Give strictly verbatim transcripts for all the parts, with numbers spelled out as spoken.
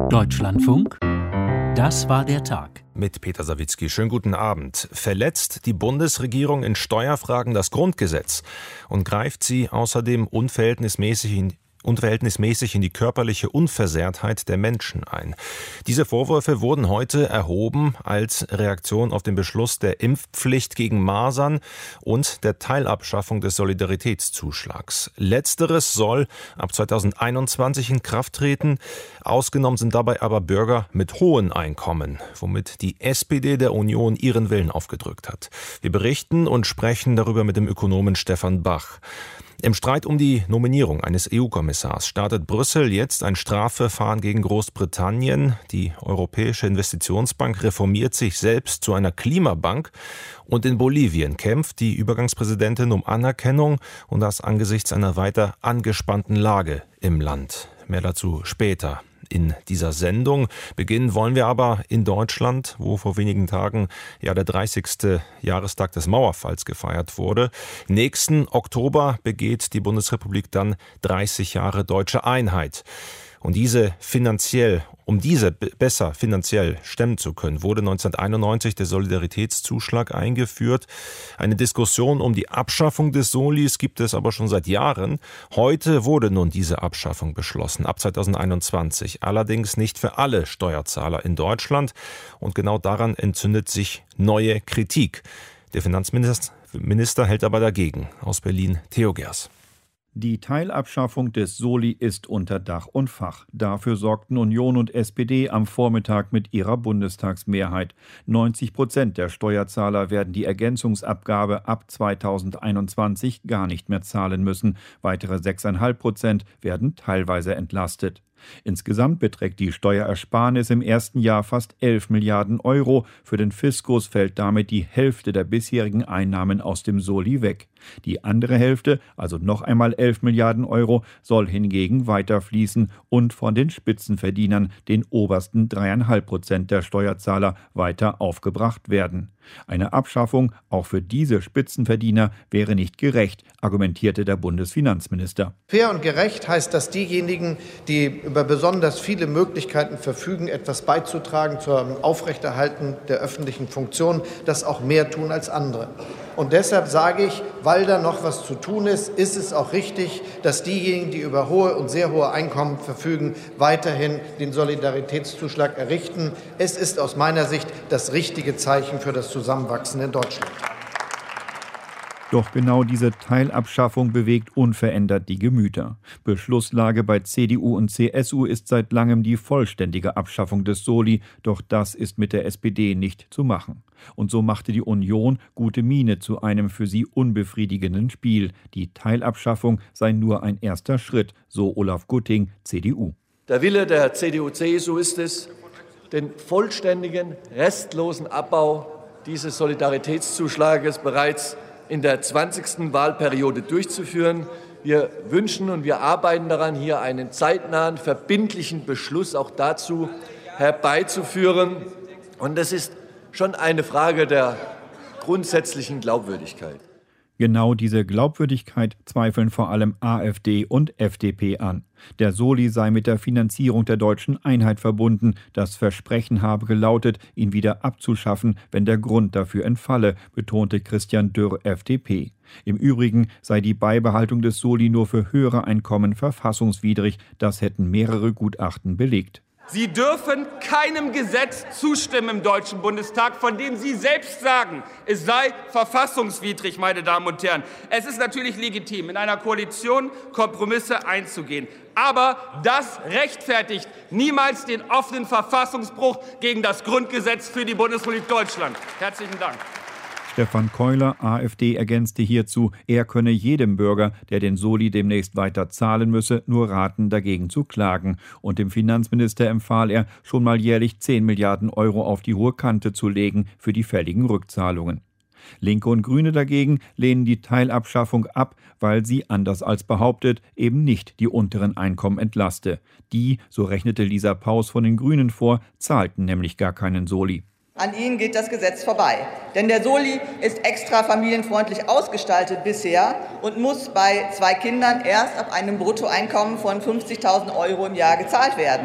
Deutschlandfunk, das war der Tag. Mit Peter Sawicki. Schönen guten Abend. Verletzt die Bundesregierung in Steuerfragen das Grundgesetz und greift sie außerdem unverhältnismäßig in unverhältnismäßig in die körperliche Unversehrtheit der Menschen ein. Diese Vorwürfe wurden heute erhoben als Reaktion auf den Beschluss der Impfpflicht gegen Masern und der Teilabschaffung des Solidaritätszuschlags. Letzteres soll ab zweitausendeinundzwanzig in Kraft treten. Ausgenommen sind dabei aber Bürger mit hohen Einkommen, womit die S P D der Union ihren Willen aufgedrückt hat. Wir berichten und sprechen darüber mit dem Ökonomen Stefan Bach. Im Streit um die Nominierung eines E U-Kommissars startet Brüssel jetzt ein Strafverfahren gegen Großbritannien. Die Europäische Investitionsbank reformiert sich selbst zu einer Klimabank. Und in Bolivien kämpft die Übergangspräsidentin um Anerkennung und das angesichts einer weiter angespannten Lage im Land. Mehr dazu später in dieser Sendung. Beginnen wollen wir aber in Deutschland, wo vor wenigen Tagen ja der dreißigste Jahrestag des Mauerfalls gefeiert wurde. Nächsten Oktober begeht die Bundesrepublik dann dreißig Jahre deutsche Einheit. Und diese finanziell, um diese besser finanziell stemmen zu können, wurde neunzehnhunderteinundneunzig der Solidaritätszuschlag eingeführt. Eine Diskussion um die Abschaffung des Solis gibt es aber schon seit Jahren. Heute wurde nun diese Abschaffung beschlossen, ab zweitausendeinundzwanzig. Allerdings nicht für alle Steuerzahler in Deutschland. Und genau daran entzündet sich neue Kritik. Der Finanzminister Minister hält aber dagegen. Aus Berlin, Theo Gers. Die Teilabschaffung des Soli ist unter Dach und Fach. Dafür sorgten Union und S P D am Vormittag mit ihrer Bundestagsmehrheit. neunzig Prozent der Steuerzahler werden die Ergänzungsabgabe ab zweitausendeinundzwanzig gar nicht mehr zahlen müssen. Weitere sechs Komma fünf Prozent werden teilweise entlastet. Insgesamt beträgt die Steuerersparnis im ersten Jahr fast elf Milliarden Euro. Für den Fiskus fällt damit die Hälfte der bisherigen Einnahmen aus dem Soli weg. Die andere Hälfte, also noch einmal elf Milliarden Euro, soll hingegen weiterfließen und von den Spitzenverdienern, den obersten drei Komma fünf Prozent der Steuerzahler, weiter aufgebracht werden. Eine Abschaffung auch für diese Spitzenverdiener wäre nicht gerecht, argumentierte der Bundesfinanzminister. Fair und gerecht heißt, dass diejenigen, die über besonders viele Möglichkeiten verfügen, etwas beizutragen zum Aufrechterhalten der öffentlichen Funktion, das auch mehr tun als andere. Und deshalb sage ich, weil da noch was zu tun ist, ist es auch richtig, dass diejenigen, die über hohe und sehr hohe Einkommen verfügen, weiterhin den Solidaritätszuschlag errichten. Es ist aus meiner Sicht das richtige Zeichen für das Zusammenwachsen in Deutschland. Doch genau diese Teilabschaffung bewegt unverändert die Gemüter. Beschlusslage bei C D U und C S U ist seit langem die vollständige Abschaffung des Soli, doch das ist mit der S P D nicht zu machen. Und so machte die Union gute Miene zu einem für sie unbefriedigenden Spiel. Die Teilabschaffung sei nur ein erster Schritt, so Olaf Gutting, C D U. Der Wille der C D U C S U ist es, den vollständigen, restlosen Abbau dieses Solidaritätszuschlages bereits in der zwanzigsten Wahlperiode durchzuführen. Wir wünschen und wir arbeiten daran, hier einen zeitnahen, verbindlichen Beschluss auch dazu herbeizuführen. Und das ist schon eine Frage der grundsätzlichen Glaubwürdigkeit. Genau diese Glaubwürdigkeit zweifeln vor allem AfD und F D P an. Der Soli sei mit der Finanzierung der deutschen Einheit verbunden. Das Versprechen habe gelautet, ihn wieder abzuschaffen, wenn der Grund dafür entfalle, betonte Christian Dürr, F D P. Im Übrigen sei die Beibehaltung des Soli nur für höhere Einkommen verfassungswidrig. Das hätten mehrere Gutachten belegt. Sie dürfen keinem Gesetz zustimmen im Deutschen Bundestag, von dem Sie selbst sagen, es sei verfassungswidrig, meine Damen und Herren. Es ist natürlich legitim, in einer Koalition Kompromisse einzugehen. Aber das rechtfertigt niemals den offenen Verfassungsbruch gegen das Grundgesetz für die Bundesrepublik Deutschland. Herzlichen Dank. Stefan Keuler, AfD, ergänzte hierzu, er könne jedem Bürger, der den Soli demnächst weiter zahlen müsse, nur raten, dagegen zu klagen. Und dem Finanzminister empfahl er, schon mal jährlich zehn Milliarden Euro auf die hohe Kante zu legen für die fälligen Rückzahlungen. Linke und Grüne dagegen lehnen die Teilabschaffung ab, weil sie, anders als behauptet, eben nicht die unteren Einkommen entlaste. Die, so rechnete Lisa Paus von den Grünen vor, zahlten nämlich gar keinen Soli. An ihnen geht das Gesetz vorbei. Denn der Soli ist extra familienfreundlich ausgestaltet bisher und muss bei zwei Kindern erst ab einem Bruttoeinkommen von fünfzigtausend Euro im Jahr gezahlt werden.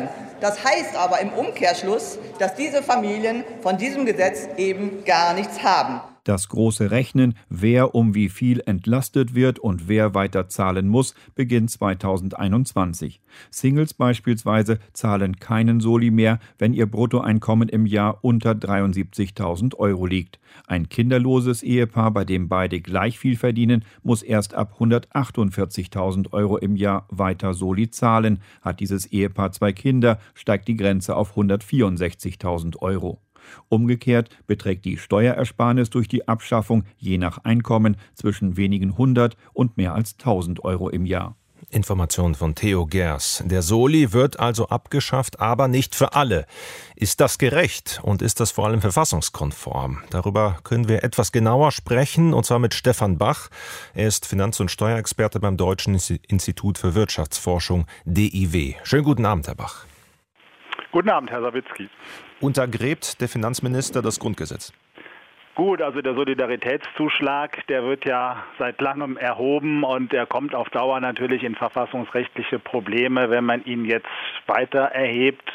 Das heißt aber im Umkehrschluss, dass diese Familien von diesem Gesetz eben gar nichts haben. Das große Rechnen, wer um wie viel entlastet wird und wer weiter zahlen muss, beginnt zweitausendeinundzwanzig. Singles beispielsweise zahlen keinen Soli mehr, wenn ihr Bruttoeinkommen im Jahr unter dreiundsiebzigtausend Euro liegt. Ein kinderloses Ehepaar, bei dem beide gleich viel verdienen, muss erst ab hundertachtundvierzigtausend Euro im Jahr weiter Soli zahlen. Hat dieses Ehepaar zwei Kinder, steigt die Grenze auf hundertvierundsechzigtausend Euro. Umgekehrt beträgt die Steuerersparnis durch die Abschaffung je nach Einkommen zwischen wenigen hundert und mehr als tausend Euro im Jahr. Information von Theo Gers. Der Soli wird also abgeschafft, aber nicht für alle. Ist das gerecht und ist das vor allem verfassungskonform? Darüber können wir etwas genauer sprechen, und zwar mit Stefan Bach. Er ist Finanz- und Steuerexperte beim Deutschen Institut für Wirtschaftsforschung D I W. Schönen guten Abend, Herr Bach. Guten Abend, Herr Sawicki. Untergräbt der Finanzminister das Grundgesetz? Gut, also der Solidaritätszuschlag, der wird ja seit langem erhoben und der kommt auf Dauer natürlich in verfassungsrechtliche Probleme, wenn man ihn jetzt weiter erhebt.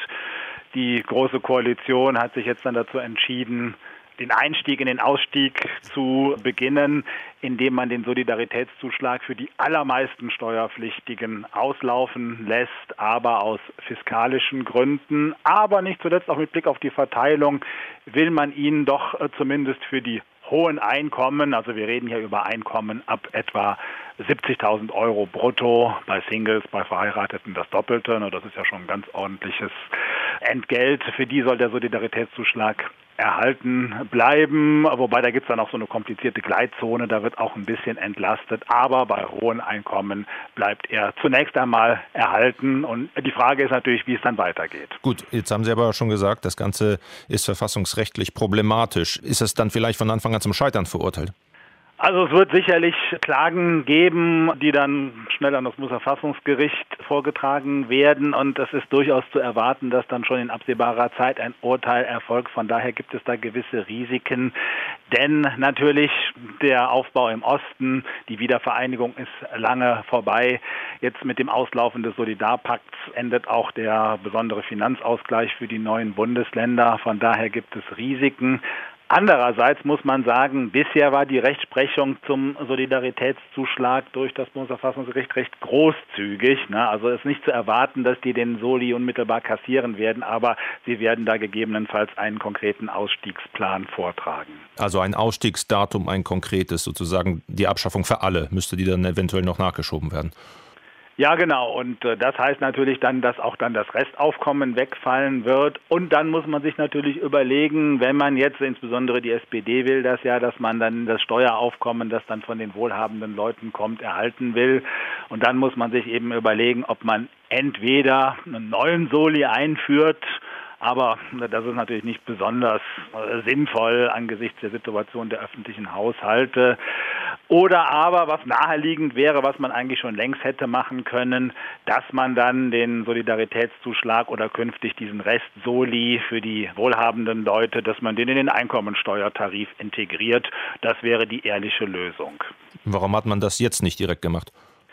Die Große Koalition hat sich jetzt dann dazu entschieden, den Einstieg in den Ausstieg zu beginnen, indem man den Solidaritätszuschlag für die allermeisten Steuerpflichtigen auslaufen lässt, aber aus fiskalischen Gründen, aber nicht zuletzt auch mit Blick auf die Verteilung will man ihn doch zumindest für die hohen Einkommen, also wir reden hier über Einkommen ab etwa siebzigtausend Euro brutto, bei Singles, bei Verheirateten das Doppelte, das ist ja schon ein ganz ordentliches Entgelt, für die soll der Solidaritätszuschlag erhalten bleiben, wobei da gibt es dann auch so eine komplizierte Gleitzone, da wird auch ein bisschen entlastet, aber bei hohen Einkommen bleibt er zunächst einmal erhalten und die Frage ist natürlich, wie es dann weitergeht. Gut, jetzt haben Sie aber schon gesagt, das Ganze ist verfassungsrechtlich problematisch. Ist es dann vielleicht von Anfang an zum Scheitern verurteilt? Also es wird sicherlich Klagen geben, die dann schnell an das Bundesverfassungsgericht vorgetragen werden und es ist durchaus zu erwarten, dass dann schon in absehbarer Zeit ein Urteil erfolgt. Von daher gibt es da gewisse Risiken, denn natürlich der Aufbau im Osten, die Wiedervereinigung ist lange vorbei. Jetzt mit dem Auslaufen des Solidarpakts endet auch der besondere Finanzausgleich für die neuen Bundesländer. Von daher gibt es Risiken. Andererseits muss man sagen, bisher war die Rechtsprechung zum Solidaritätszuschlag durch das Bundesverfassungsgericht recht großzügig. Also es ist nicht zu erwarten, dass die den Soli unmittelbar kassieren werden, aber sie werden da gegebenenfalls einen konkreten Ausstiegsplan vortragen. Also ein Ausstiegsdatum, ein konkretes, sozusagen die Abschaffung für alle, müsste die dann eventuell noch nachgeschoben werden. Ja, genau. Und äh, das heißt natürlich dann, dass auch dann das Restaufkommen wegfallen wird. Und dann muss man sich natürlich überlegen, wenn man jetzt, insbesondere die S P D will das ja, dass man dann das Steueraufkommen, das dann von den wohlhabenden Leuten kommt, erhalten will. Und dann muss man sich eben überlegen, ob man entweder einen neuen Soli einführt, aber das ist natürlich nicht besonders äh, sinnvoll angesichts der Situation der öffentlichen Haushalte. Oder aber, was naheliegend wäre, was man eigentlich schon längst hätte machen können, dass man dann den Solidaritätszuschlag oder künftig diesen Rest-Soli für die wohlhabenden Leute, dass man den in den Einkommensteuertarif integriert. Das wäre die ehrliche Lösung. Warum hat man das jetzt nicht direkt gemacht?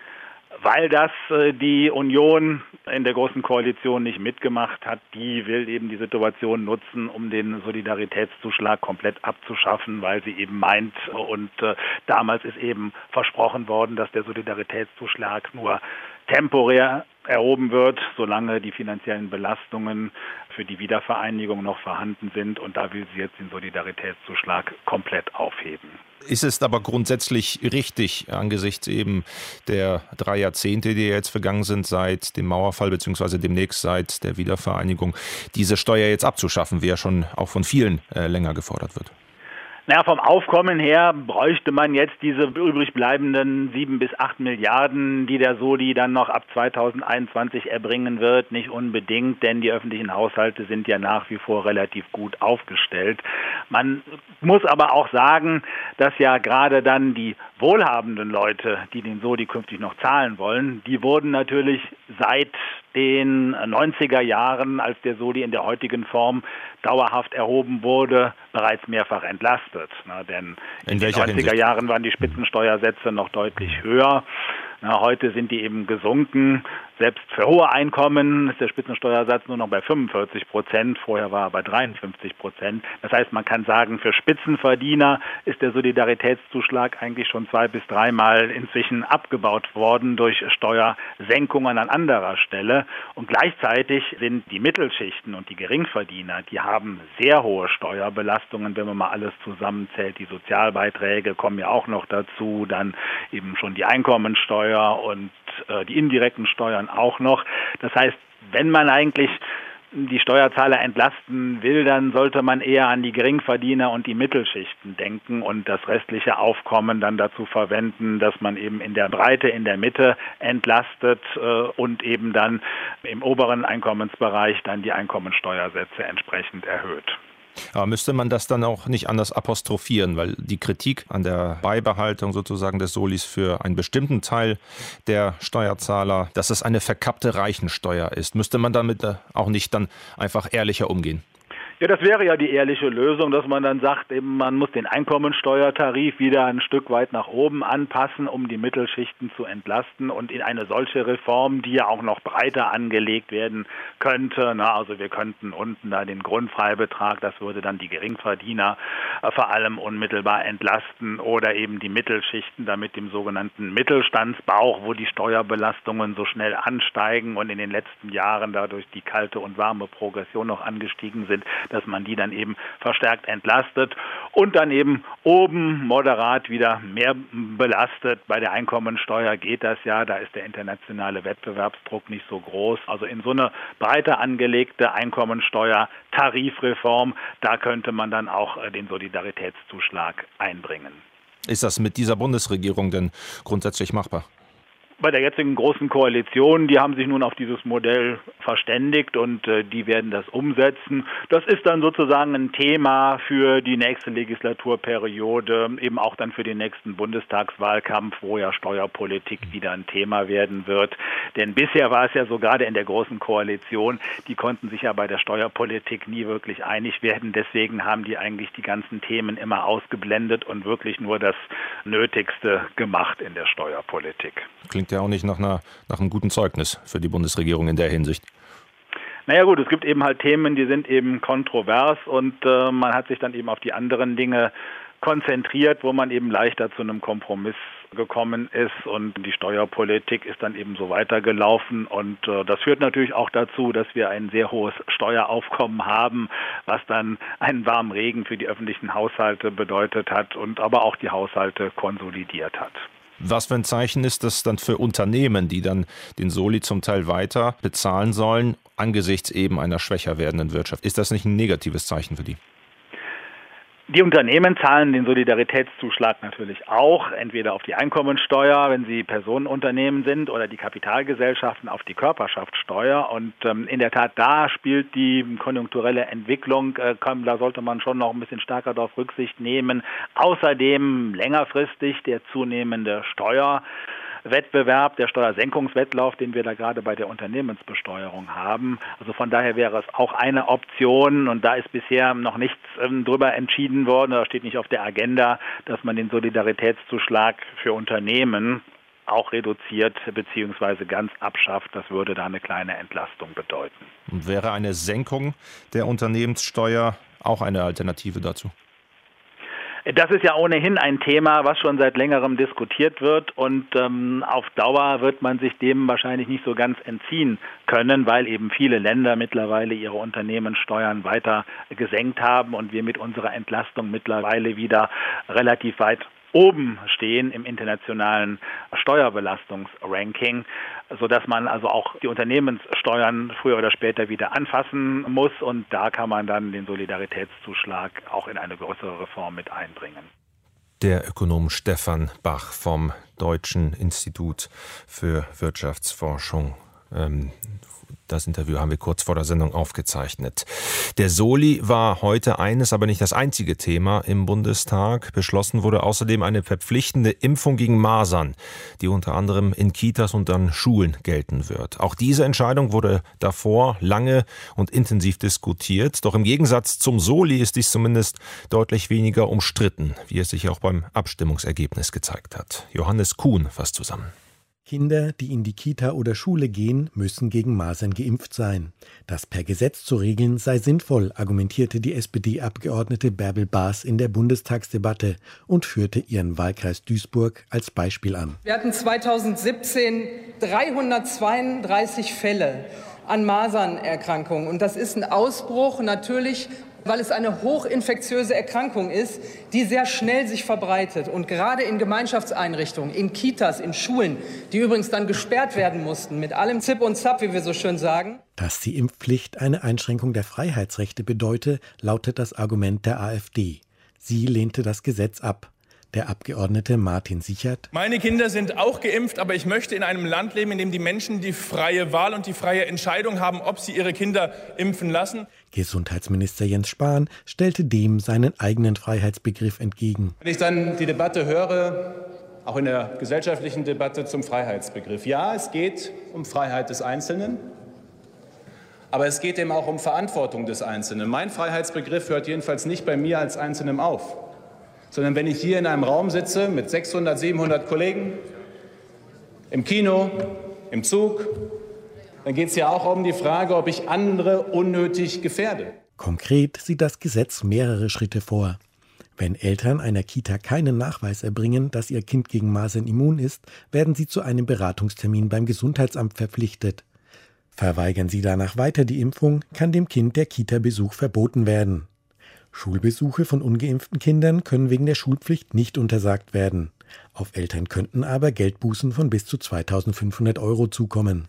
Weil das äh, die Union in der Großen Koalition nicht mitgemacht hat. Die will eben die Situation nutzen, um den Solidaritätszuschlag komplett abzuschaffen, weil sie eben meint, und äh, damals ist eben versprochen worden, dass der Solidaritätszuschlag nur temporär erhoben wird, solange die finanziellen Belastungen für die Wiedervereinigung noch vorhanden sind. Und da will sie jetzt den Solidaritätszuschlag komplett aufheben. Ist es aber grundsätzlich richtig, angesichts eben der drei Jahrzehnte, die jetzt vergangen sind, seit dem Mauerfall bzw. demnächst seit der Wiedervereinigung, diese Steuer jetzt abzuschaffen, wie ja schon auch von vielen äh, länger gefordert wird? Naja, vom Aufkommen her bräuchte man jetzt diese übrig bleibenden sieben bis acht Milliarden, die der Soli dann noch ab zweitausendeinundzwanzig erbringen wird, nicht unbedingt, denn die öffentlichen Haushalte sind ja nach wie vor relativ gut aufgestellt. Man muss aber auch sagen, dass ja gerade dann die wohlhabenden Leute, die den Soli künftig noch zahlen wollen, die wurden natürlich seit den neunziger Jahren, als der Soli in der heutigen Form dauerhaft erhoben wurde, bereits mehrfach entlastet. Na, denn in, in den neunziger Jahren waren die Spitzensteuersätze noch deutlich höher. Na, heute sind die eben gesunken. Selbst für hohe Einkommen ist der Spitzensteuersatz nur noch bei fünfundvierzig Prozent, vorher war er bei dreiundfünfzig Prozent. Das heißt, man kann sagen, für Spitzenverdiener ist der Solidaritätszuschlag eigentlich schon zwei- bis dreimal inzwischen abgebaut worden durch Steuersenkungen an anderer Stelle. Und gleichzeitig sind die Mittelschichten und die Geringverdiener, die haben sehr hohe Steuerbelastungen, wenn man mal alles zusammenzählt. Die Sozialbeiträge kommen ja auch noch dazu, dann eben schon die Einkommensteuer und äh, die indirekten Steuern auch noch. Das heißt, wenn man eigentlich die Steuerzahler entlasten will, dann sollte man eher an die Geringverdiener und die Mittelschichten denken und das restliche Aufkommen dann dazu verwenden, dass man eben in der Breite, in der Mitte entlastet äh, und eben dann im oberen Einkommensbereich dann die Einkommensteuersätze entsprechend erhöht. Aber müsste man das dann auch nicht anders apostrophieren, weil die Kritik an der Beibehaltung sozusagen des Solis für einen bestimmten Teil der Steuerzahler, dass es eine verkappte Reichensteuer ist, müsste man damit auch nicht dann einfach ehrlicher umgehen? Ja, das wäre ja die ehrliche Lösung, dass man dann sagt, eben man muss den Einkommensteuertarif wieder ein Stück weit nach oben anpassen, um die Mittelschichten zu entlasten und in eine solche Reform, die ja auch noch breiter angelegt werden könnte. Na, also wir könnten unten da den Grundfreibetrag, das würde dann die Geringverdiener äh, vor allem unmittelbar entlasten oder eben die Mittelschichten da mit dem sogenannten Mittelstandsbauch, wo die Steuerbelastungen so schnell ansteigen und in den letzten Jahren dadurch die kalte und warme Progression noch angestiegen sind, dass man die dann eben verstärkt entlastet und dann eben oben moderat wieder mehr belastet. Bei der Einkommensteuer geht das ja, da ist der internationale Wettbewerbsdruck nicht so groß. Also in so eine breiter angelegte Einkommensteuer-Tarifreform, da könnte man dann auch den Solidaritätszuschlag einbringen. Ist das mit dieser Bundesregierung denn grundsätzlich machbar? Bei der jetzigen Großen Koalition, die haben sich nun auf dieses Modell verständigt und äh, die werden das umsetzen. Das ist dann sozusagen ein Thema für die nächste Legislaturperiode, eben auch dann für den nächsten Bundestagswahlkampf, wo ja Steuerpolitik wieder ein Thema werden wird. Denn bisher war es ja so, gerade in der Großen Koalition, die konnten sich ja bei der Steuerpolitik nie wirklich einig werden. Deswegen haben die eigentlich die ganzen Themen immer ausgeblendet und wirklich nur das Nötigste gemacht in der Steuerpolitik. Klingt ja auch nicht nach, einer, nach einem guten Zeugnis für die Bundesregierung in der Hinsicht. Naja gut, es gibt eben halt Themen, die sind eben kontrovers und äh, man hat sich dann eben auf die anderen Dinge konzentriert, wo man eben leichter zu einem Kompromiss gekommen ist und die Steuerpolitik ist dann eben so weitergelaufen und äh, das führt natürlich auch dazu, dass wir ein sehr hohes Steueraufkommen haben, was dann einen warmen Regen für die öffentlichen Haushalte bedeutet hat und aber auch die Haushalte konsolidiert hat. Was für ein Zeichen ist das dann für Unternehmen, die dann den Soli zum Teil weiter bezahlen sollen, angesichts eben einer schwächer werdenden Wirtschaft? Ist das nicht ein negatives Zeichen für die? Die Unternehmen zahlen den Solidaritätszuschlag natürlich auch, entweder auf die Einkommensteuer, wenn sie Personenunternehmen sind, oder die Kapitalgesellschaften auf die Körperschaftssteuer. Und ähm, in der Tat, da spielt die konjunkturelle Entwicklung, äh, kann, da sollte man schon noch ein bisschen stärker darauf Rücksicht nehmen. Außerdem längerfristig der zunehmende Steuer. Wettbewerb, der Steuersenkungswettlauf, den wir da gerade bei der Unternehmensbesteuerung haben. Also von daher wäre es auch eine Option und da ist bisher noch nichts ähm, drüber entschieden worden, da steht nicht auf der Agenda, dass man den Solidaritätszuschlag für Unternehmen auch reduziert bzw. ganz abschafft. Das würde da eine kleine Entlastung bedeuten. Und wäre eine Senkung der Unternehmenssteuer auch eine Alternative dazu? Das ist ja ohnehin ein Thema, was schon seit längerem diskutiert wird und ähm, auf Dauer wird man sich dem wahrscheinlich nicht so ganz entziehen können, weil eben viele Länder mittlerweile ihre Unternehmenssteuern weiter gesenkt haben und wir mit unserer Entlastung mittlerweile wieder relativ weit oben stehen im internationalen Steuerbelastungsranking, sodass man also auch die Unternehmenssteuern früher oder später wieder anfassen muss. Und da kann man dann den Solidaritätszuschlag auch in eine größere Reform mit einbringen. Der Ökonom Stefan Bach vom Deutschen Institut für Wirtschaftsforschung. Ähm Das Interview haben wir kurz vor der Sendung aufgezeichnet. Der Soli war heute eines, aber nicht das einzige Thema im Bundestag. Beschlossen wurde außerdem eine verpflichtende Impfung gegen Masern, die unter anderem in Kitas und an Schulen gelten wird. Auch diese Entscheidung wurde davor lange und intensiv diskutiert. Doch im Gegensatz zum Soli ist dies zumindest deutlich weniger umstritten, wie es sich auch beim Abstimmungsergebnis gezeigt hat. Johannes Kuhn fasst zusammen. Kinder, die in die Kita oder Schule gehen, müssen gegen Masern geimpft sein. Das per Gesetz zu regeln sei sinnvoll, argumentierte die S P D-Abgeordnete Bärbel Baas in der Bundestagsdebatte und führte ihren Wahlkreis Duisburg als Beispiel an. Wir hatten zweitausendsiebzehn dreihundertzweiunddreißig Fälle an Masernerkrankungen. Und das ist ein Ausbruch natürlich, weil es eine hochinfektiöse Erkrankung ist, die sehr schnell sich verbreitet. Und gerade in Gemeinschaftseinrichtungen, in Kitas, in Schulen, die übrigens dann gesperrt werden mussten, mit allem Zip und Zap, wie wir so schön sagen. Dass die Impfpflicht eine Einschränkung der Freiheitsrechte bedeute, lautet das Argument der AfD. Sie lehnte das Gesetz ab. Der Abgeordnete Martin Sichert. Meine Kinder sind auch geimpft, aber ich möchte in einem Land leben, in dem die Menschen die freie Wahl und die freie Entscheidung haben, ob sie ihre Kinder impfen lassen. Gesundheitsminister Jens Spahn stellte dem seinen eigenen Freiheitsbegriff entgegen. Wenn ich dann die Debatte höre, auch in der gesellschaftlichen Debatte zum Freiheitsbegriff. Ja, es geht um Freiheit des Einzelnen, aber es geht eben auch um Verantwortung des Einzelnen. Mein Freiheitsbegriff hört jedenfalls nicht bei mir als Einzelnem auf, sondern wenn ich hier in einem Raum sitze mit sechshundert, siebenhundert Kollegen, im Kino, im Zug, dann geht es ja auch um die Frage, ob ich andere unnötig gefährde. Konkret sieht das Gesetz mehrere Schritte vor. Wenn Eltern einer Kita keinen Nachweis erbringen, dass ihr Kind gegen Masern immun ist, werden sie zu einem Beratungstermin beim Gesundheitsamt verpflichtet. Verweigern sie danach weiter die Impfung, kann dem Kind der Kita-Besuch verboten werden. Schulbesuche von ungeimpften Kindern können wegen der Schulpflicht nicht untersagt werden. Auf Eltern könnten aber Geldbußen von bis zu zweitausendfünfhundert Euro zukommen.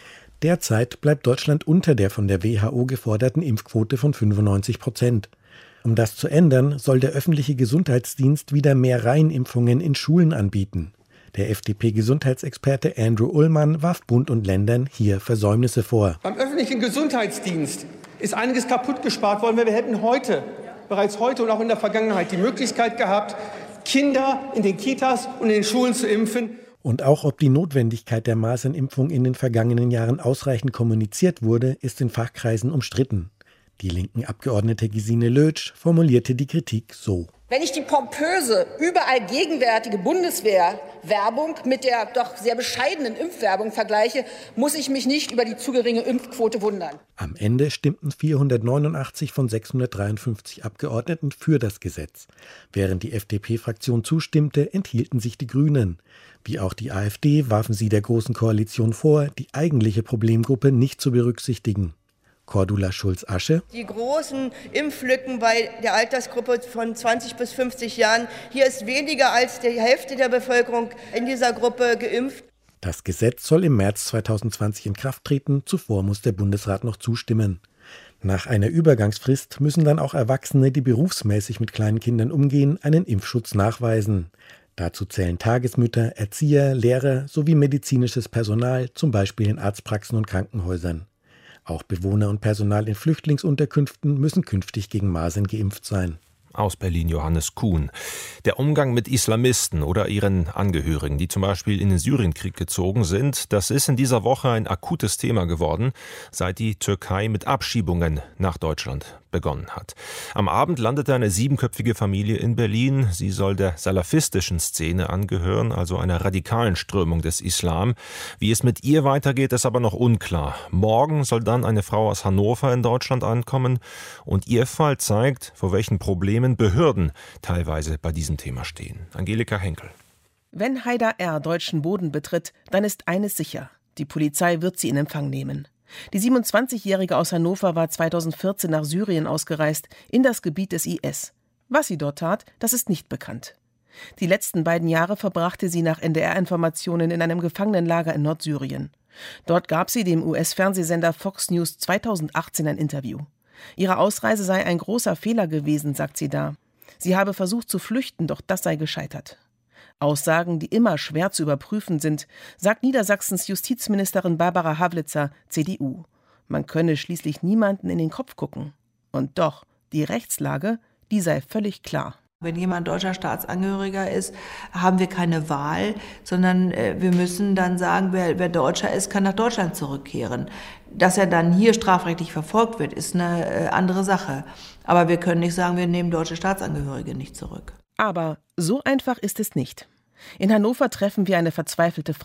Derzeit bleibt Deutschland unter der von der W H O geforderten Impfquote von fünfundneunzig Prozent. Um das zu ändern, soll der öffentliche Gesundheitsdienst wieder mehr Reihenimpfungen in Schulen anbieten. Der F D P-Gesundheitsexperte Andrew Ullmann warf Bund und Ländern hier Versäumnisse vor. Beim öffentlichen Gesundheitsdienst ist einiges kaputt gespart worden, weil wir hätten heute bereits heute und auch in der Vergangenheit die Möglichkeit gehabt, Kinder in den Kitas und in den Schulen zu impfen. Und auch ob die Notwendigkeit der Masernimpfung in den vergangenen Jahren ausreichend kommuniziert wurde, ist in Fachkreisen umstritten. Die linken Abgeordnete Gesine Lötsch formulierte die Kritik so. Wenn ich die pompöse, überall gegenwärtige Bundeswehr-Werbung mit der doch sehr bescheidenen Impfwerbung vergleiche, muss ich mich nicht über die zu geringe Impfquote wundern. Am Ende stimmten vierhundertneunundachtzig von sechshundertdreiundfünfzig Abgeordneten für das Gesetz. Während die F D P-Fraktion zustimmte, enthielten sich die Grünen. Wie auch die AfD warfen sie der Großen Koalition vor, die eigentliche Problemgruppe nicht zu berücksichtigen. Cordula Schulz-Asche. Die großen Impflücken bei der Altersgruppe von zwanzig bis fünfzig Jahren. Hier ist weniger als die Hälfte der Bevölkerung in dieser Gruppe geimpft. Das Gesetz soll im März zweitausendzwanzig in Kraft treten. Zuvor muss der Bundesrat noch zustimmen. Nach einer Übergangsfrist müssen dann auch Erwachsene, die berufsmäßig mit kleinen Kindern umgehen, einen Impfschutz nachweisen. Dazu zählen Tagesmütter, Erzieher, Lehrer sowie medizinisches Personal, zum Beispiel in Arztpraxen und Krankenhäusern. Auch Bewohner und Personal in Flüchtlingsunterkünften müssen künftig gegen Masern geimpft sein. Aus Berlin Johannes Kuhn. Der Umgang mit Islamisten oder ihren Angehörigen, die zum Beispiel in den Syrienkrieg gezogen sind, das ist in dieser Woche ein akutes Thema geworden, seit die Türkei mit Abschiebungen nach Deutschland begonnen hat. Am Abend landete eine siebenköpfige Familie in Berlin. Sie soll der salafistischen Szene angehören, also einer radikalen Strömung des Islam. Wie es mit ihr weitergeht, ist aber noch unklar. Morgen soll dann eine Frau aus Hannover in Deutschland ankommen und ihr Fall zeigt, vor welchen Problemen Behörden teilweise bei diesem Thema stehen. Angelika Henkel. Wenn Haidar R. deutschen Boden betritt, dann ist eines sicher: Die Polizei wird sie in Empfang nehmen. Die siebenundzwanzigjährige aus Hannover war zweitausendvierzehn nach Syrien ausgereist, in das Gebiet des I S. Was sie dort tat, das ist nicht bekannt. Die letzten beiden Jahre verbrachte sie nach N D R-Informationen in einem Gefangenenlager in Nordsyrien. Dort gab sie dem U S-Fernsehsender Fox News zweitausendachtzehn ein Interview. Ihre Ausreise sei ein großer Fehler gewesen, sagt sie da. Sie habe versucht zu flüchten, doch das sei gescheitert. Aussagen, die immer schwer zu überprüfen sind, sagt Niedersachsens Justizministerin Barbara Havlitzer, C D U. Man könne schließlich niemanden in den Kopf gucken. Und doch, die Rechtslage, die sei völlig klar. Wenn jemand deutscher Staatsangehöriger ist, haben wir keine Wahl, sondern wir müssen dann sagen, wer, wer Deutscher ist, kann nach Deutschland zurückkehren. Dass er dann hier strafrechtlich verfolgt wird, ist eine andere Sache. Aber wir können nicht sagen, wir nehmen deutsche Staatsangehörige nicht zurück. Aber so einfach ist es nicht. In Hannover treffen wir eine verzweifelte Frau.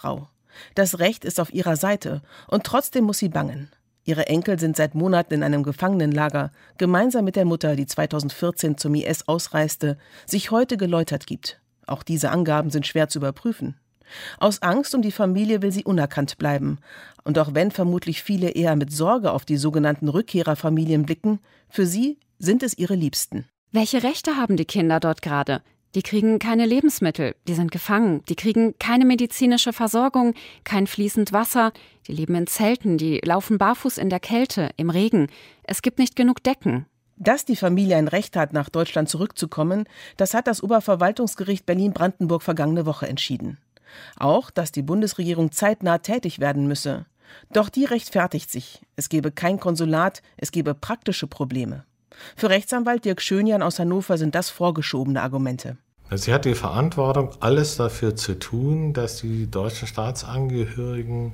Das Recht ist auf ihrer Seite und trotzdem muss sie bangen. Ihre Enkel sind seit Monaten in einem Gefangenenlager, gemeinsam mit der Mutter, die zweitausendvierzehn zum I S ausreiste, sich heute geläutert gibt. Auch diese Angaben sind schwer zu überprüfen. Aus Angst um die Familie will sie unerkannt bleiben. Und auch wenn vermutlich viele eher mit Sorge auf die sogenannten Rückkehrerfamilien blicken, für sie sind es ihre Liebsten. Welche Rechte haben die Kinder dort gerade? Die kriegen keine Lebensmittel, die sind gefangen, die kriegen keine medizinische Versorgung, kein fließend Wasser, die leben in Zelten, die laufen barfuß in der Kälte, im Regen. Es gibt nicht genug Decken. Dass die Familie ein Recht hat, nach Deutschland zurückzukommen, das hat das Oberverwaltungsgericht Berlin-Brandenburg vergangene Woche entschieden. Auch, dass die Bundesregierung zeitnah tätig werden müsse. Doch die rechtfertigt sich. Es gebe kein Konsulat, es gebe praktische Probleme. Für Rechtsanwalt Dirk Schönjan aus Hannover sind das vorgeschobene Argumente. Sie hat die Verantwortung, alles dafür zu tun, dass die deutschen Staatsangehörigen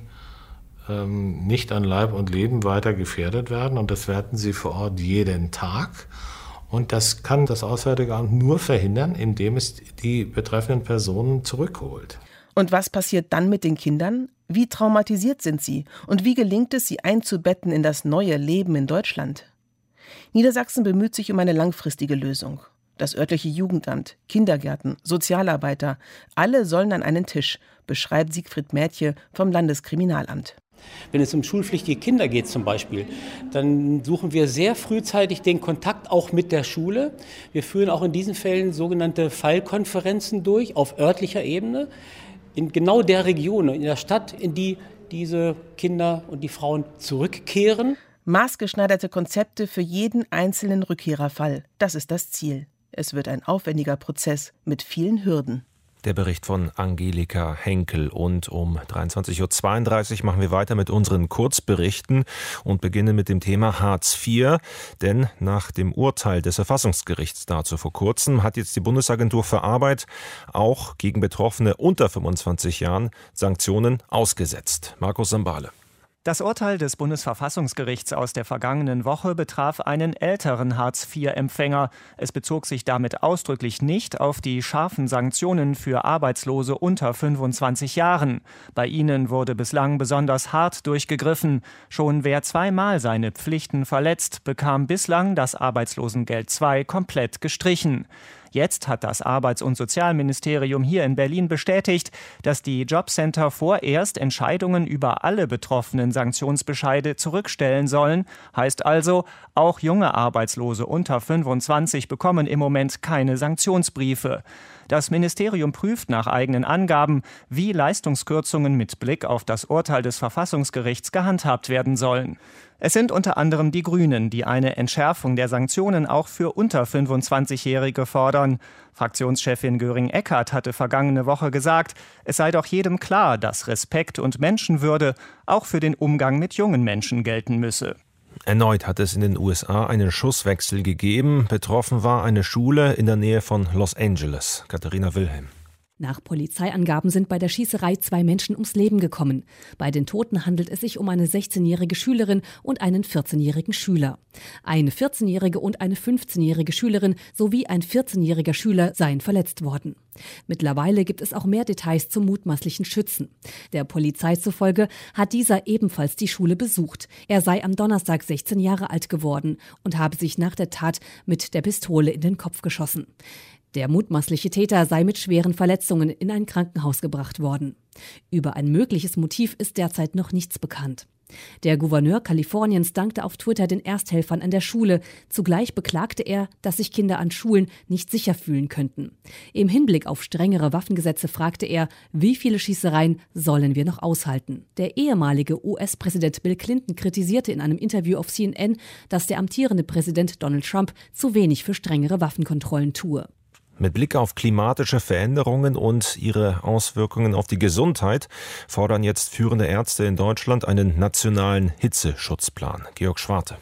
ähm, nicht an Leib und Leben weiter gefährdet werden. Und das werden sie vor Ort jeden Tag. Und das kann das Auswärtige Amt nur verhindern, indem es die betreffenden Personen zurückholt. Und was passiert dann mit den Kindern? Wie traumatisiert sind sie? Und wie gelingt es, sie einzubetten in das neue Leben in Deutschland? Niedersachsen bemüht sich um eine langfristige Lösung. Das örtliche Jugendamt, Kindergärten, Sozialarbeiter, alle sollen an einen Tisch, beschreibt Siegfried Mädje vom Landeskriminalamt. Wenn es um schulpflichtige Kinder geht zum Beispiel, dann suchen wir sehr frühzeitig den Kontakt auch mit der Schule. Wir führen auch in diesen Fällen sogenannte Fallkonferenzen durch auf örtlicher Ebene, in genau der Region, in der Stadt, in die diese Kinder und die Frauen zurückkehren. Maßgeschneiderte Konzepte für jeden einzelnen Rückkehrerfall, das ist das Ziel. Es wird ein aufwendiger Prozess mit vielen Hürden. Der Bericht von Angelika Henkel. Und um dreiundzwanzig Uhr zweiunddreißig machen wir weiter mit unseren Kurzberichten und beginnen mit dem Thema Hartz vier. Denn nach dem Urteil des Verfassungsgerichts dazu vor kurzem hat jetzt die Bundesagentur für Arbeit auch gegen Betroffene unter fünfundzwanzig Jahren Sanktionen ausgesetzt. Markus Sambale. Das Urteil des Bundesverfassungsgerichts aus der vergangenen Woche betraf einen älteren Hartz vier Empfänger. Es bezog sich damit ausdrücklich nicht auf die scharfen Sanktionen für Arbeitslose unter fünfundzwanzig Jahren. Bei ihnen wurde bislang besonders hart durchgegriffen. Schon wer zweimal seine Pflichten verletzt, bekam bislang das Arbeitslosengeld zwei komplett gestrichen. Jetzt hat das Arbeits- und Sozialministerium hier in Berlin bestätigt, dass die Jobcenter vorerst Entscheidungen über alle betroffenen Sanktionsbescheide zurückstellen sollen. Heißt also, auch junge Arbeitslose unter fünfundzwanzig bekommen im Moment keine Sanktionsbriefe. Das Ministerium prüft nach eigenen Angaben, wie Leistungskürzungen mit Blick auf das Urteil des Verfassungsgerichts gehandhabt werden sollen. Es sind unter anderem die Grünen, die eine Entschärfung der Sanktionen auch für unter fünfundzwanzigjährige fordern. Fraktionschefin Göring-Eckardt hatte vergangene Woche gesagt, es sei doch jedem klar, dass Respekt und Menschenwürde auch für den Umgang mit jungen Menschen gelten müsse. Erneut hat es in den U S A einen Schusswechsel gegeben. Betroffen war eine Schule in der Nähe von Los Angeles. Katharina Wilhelm. Nach Polizeiangaben sind bei der Schießerei zwei Menschen ums Leben gekommen. Bei den Toten handelt es sich um eine sechzehnjährige Schülerin und einen vierzehnjährigen Schüler. Eine vierzehnjährige und eine fünfzehnjährige Schülerin sowie ein vierzehnjähriger Schüler seien verletzt worden. Mittlerweile gibt es auch mehr Details zum mutmaßlichen Schützen. Der Polizei zufolge hat dieser ebenfalls die Schule besucht. Er sei am Donnerstag sechzehn Jahre alt geworden und habe sich nach der Tat mit der Pistole in den Kopf geschossen. Der mutmaßliche Täter sei mit schweren Verletzungen in ein Krankenhaus gebracht worden. Über ein mögliches Motiv ist derzeit noch nichts bekannt. Der Gouverneur Kaliforniens dankte auf Twitter den Ersthelfern an der Schule. Zugleich beklagte er, dass sich Kinder an Schulen nicht sicher fühlen könnten. Im Hinblick auf strengere Waffengesetze fragte er, wie viele Schießereien sollen wir noch aushalten? Der ehemalige U S-Präsident Bill Clinton kritisierte in einem Interview auf C N N, dass der amtierende Präsident Donald Trump zu wenig für strengere Waffenkontrollen tue. Mit Blick auf klimatische Veränderungen und ihre Auswirkungen auf die Gesundheit fordern jetzt führende Ärzte in Deutschland einen nationalen Hitzeschutzplan. Georg Schwarte.